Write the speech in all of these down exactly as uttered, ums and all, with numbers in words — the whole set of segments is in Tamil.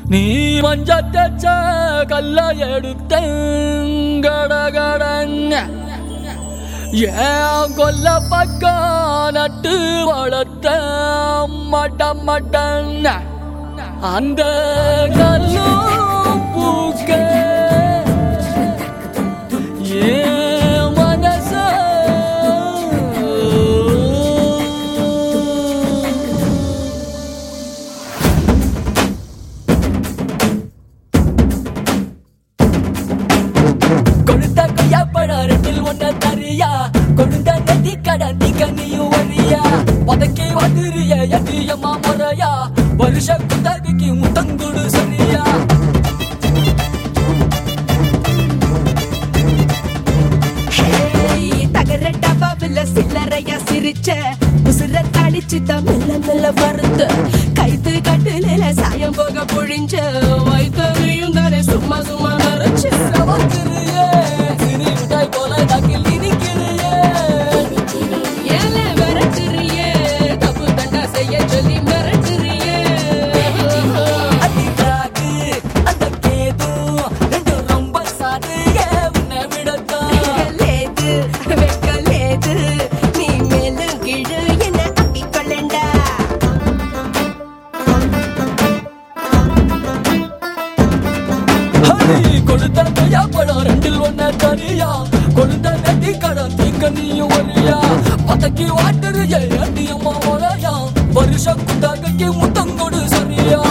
நீ மஞ்ச தச்ச கல்ல எடுத்தங்கடகடங்க ஏன் கொல்ல பக்கம் நட்டு வளர்த்த மட்ட மட்டங்க அந்த கல்லும் பூக்க ஏன் மனச கொடுத்த கொய்யாப்பழம் ரெண்டில் ஒன்ன தரியா கொடுத்த நெத்தி கடந்தி கண்ணியும் வழியா பதக்கி வந்துரிய எதியம்மா முறையா வருஷ குத்தகைக்கு முத்தங்குடு சரியா தகர டபாவில சில்லறையா சிரிச்ச உசுர தடிச்சு மெல்ல மெல்ல வருத்த கைத்து கட்டுல சாயம் போக புழிஞ்ச வைத்தறியும் தானே சும்மா சும்மா நரைச்சு போல நாக்கில் இனிக்கிறியே ஏலே மிரட்டுறியே தப்பு தண்டா செய்ய சொல்லி மிரட்டுறியே அதிகாது அந்த கேது ரெண்டு ரொம்ப சாது உன்னை விடத்தான் லேது வெக்கலேது நீ மேலும் கீழு என்ன அப்பிக்கொள்ளண்டா கொடுத்த கொய்யாப்பழம் ரெண்டில் ஒன்ன தரியா கொடுத்த நெட்டி கடன் தீக்க நீயும் வரியா பதக்கி வாட்டுறிய அடியம்மா முறையா வருஷ குத்தகைக்கு முத்தங்கொடு சரியா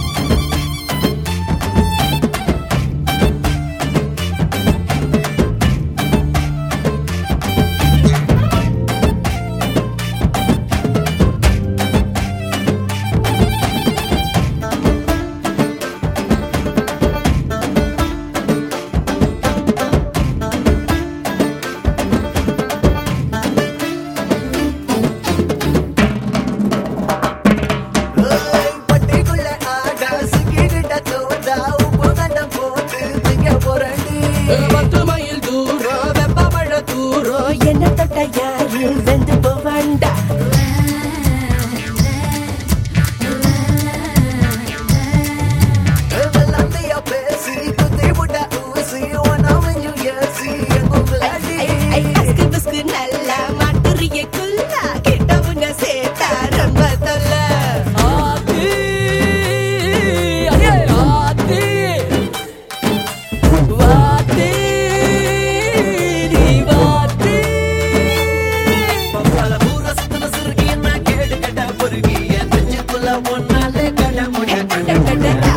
பத்து மைல் தூரம் வெப்பமழ தூரம் என்ன தொட்ட யாரு வெந்து போவாண்டா நல்லா மாட்டுறிய குல்லா கிட்டவுங்க சேத்தா ரொம்ப தொல்ல ஆத்தி அடே ஆத்தி வாத்தி நீ வாத்தி பல ஊர சுத்தன சிறுகி என்ன கேடு கட்ட பொறுகி என் நெஞ்சுக்குள்ள ஒன்னாலே கட முடிய கட கட